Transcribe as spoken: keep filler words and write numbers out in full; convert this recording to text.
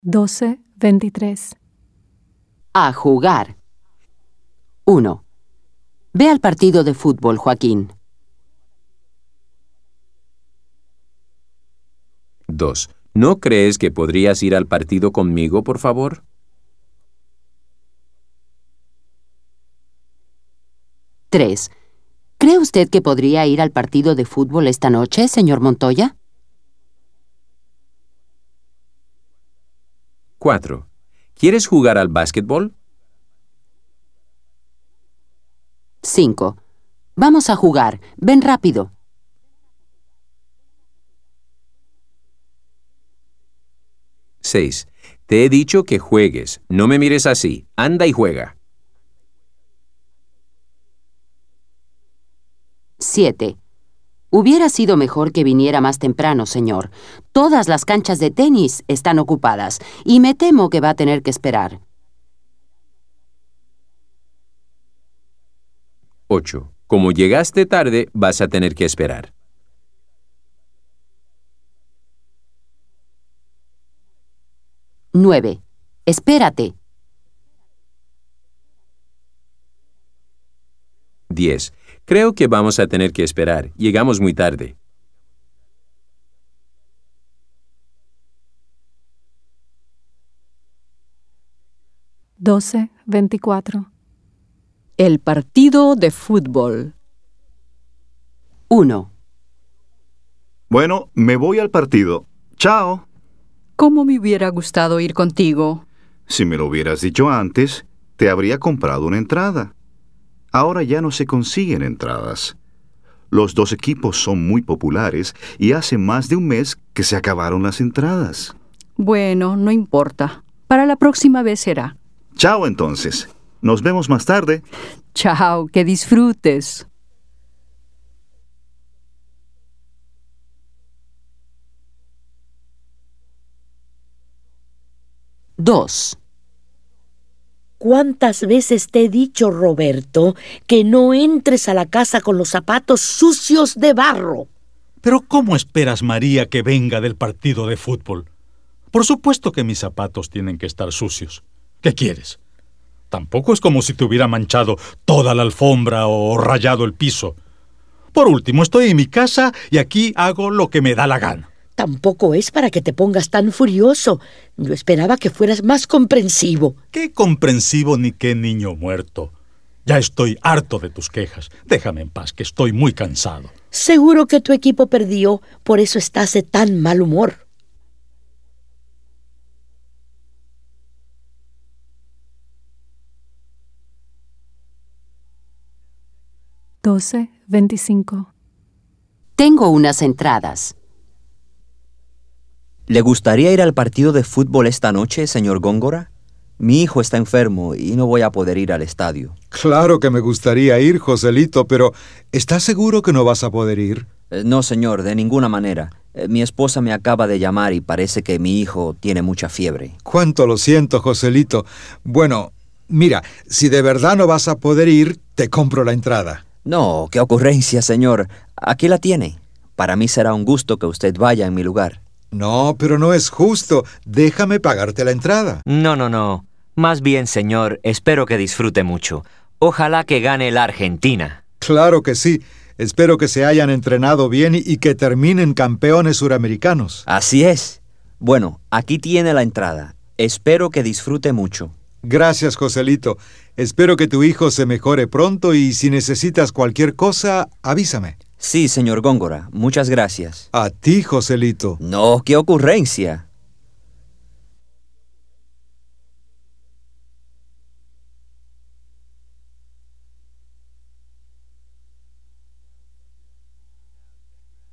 doce veintitrés. A jugar. uno. Ve al partido de fútbol, Joaquín. dos. ¿No crees que podrías ir al partido conmigo, por favor? tres. ¿Cree usted que podría ir al partido de fútbol esta noche, señor Montoya? cuatro. ¿Quieres jugar al básquetbol? cinco. Vamos a jugar. Ven rápido. seis. Te he dicho que juegues. No me mires así. Anda y juega. siete. Hubiera sido mejor que viniera más temprano, señor. Todas las canchas de tenis están ocupadas y me temo que va a tener que esperar. ocho. Como llegaste tarde, vas a tener que esperar. nueve. Espérate. diez. Creo que vamos a tener que esperar. Llegamos muy tarde. doce veinticuatro. El partido de fútbol. uno. Bueno, me voy al partido. Chao. ¿Cómo me hubiera gustado ir contigo? Si me lo hubieras dicho antes, te habría comprado una entrada. Ahora ya no se consiguen entradas. Los dos equipos son muy populares y hace más de un mes que se acabaron las entradas. Bueno, no importa. Para la próxima vez será. Chao entonces. Nos vemos más tarde. Chao, que disfrutes. dos. ¿Cuántas veces te he dicho, Roberto, que no entres a la casa con los zapatos sucios de barro? Pero ¿cómo esperas, María, que venga del partido de fútbol? Por supuesto que mis zapatos tienen que estar sucios. ¿Qué quieres? Tampoco es como si te hubiera manchado toda la alfombra o rayado el piso. Por último, estoy en mi casa y aquí hago lo que me da la gana. Tampoco es para que te pongas tan furioso. Yo esperaba que fueras más comprensivo. ¿Qué comprensivo ni qué niño muerto? Ya estoy harto de tus quejas. Déjame en paz, que estoy muy cansado. Seguro que tu equipo perdió, por eso estás de tan mal humor. doce veinticinco. Tengo unas entradas. ¿Le gustaría ir al partido de fútbol esta noche, señor Góngora? Mi hijo está enfermo y no voy a poder ir al estadio. Claro que me gustaría ir, Joselito, pero ¿estás seguro que no vas a poder ir? Eh, no, señor, de ninguna manera. Eh, mi esposa me acaba de llamar y parece que mi hijo tiene mucha fiebre. Cuánto lo siento, Joselito. Bueno, mira, si de verdad no vas a poder ir, te compro la entrada. No, qué ocurrencia, señor. Aquí la tiene. Para mí será un gusto que usted vaya en mi lugar. No, pero no es justo. Déjame pagarte la entrada. No, no, no. Más bien, señor, espero que disfrute mucho. Ojalá que gane la Argentina. Claro que sí. Espero que se hayan entrenado bien y que terminen campeones suramericanos. Así es. Bueno, aquí tiene la entrada. Espero que disfrute mucho. Gracias, Joselito. Espero que tu hijo se mejore pronto y si necesitas cualquier cosa, avísame. Sí, señor Góngora. Muchas gracias. A ti, Joselito. No, qué ocurrencia.